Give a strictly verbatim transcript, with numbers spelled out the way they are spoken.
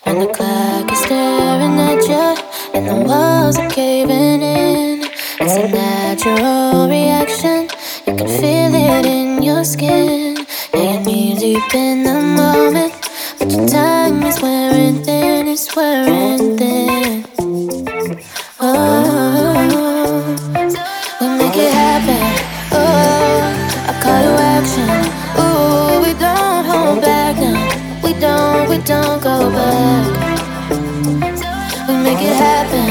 When the clock is staring at you and the walls are caving in, it's a natural reaction. You can feel it in your skin. Yeah, you're knee deep in the moment, but your time is wearing thin. It's wearing thin. Oh, we make it happen. Oh, a call to action. Ooh, we don't hold back now. We don't, we don't go back. We make it happen.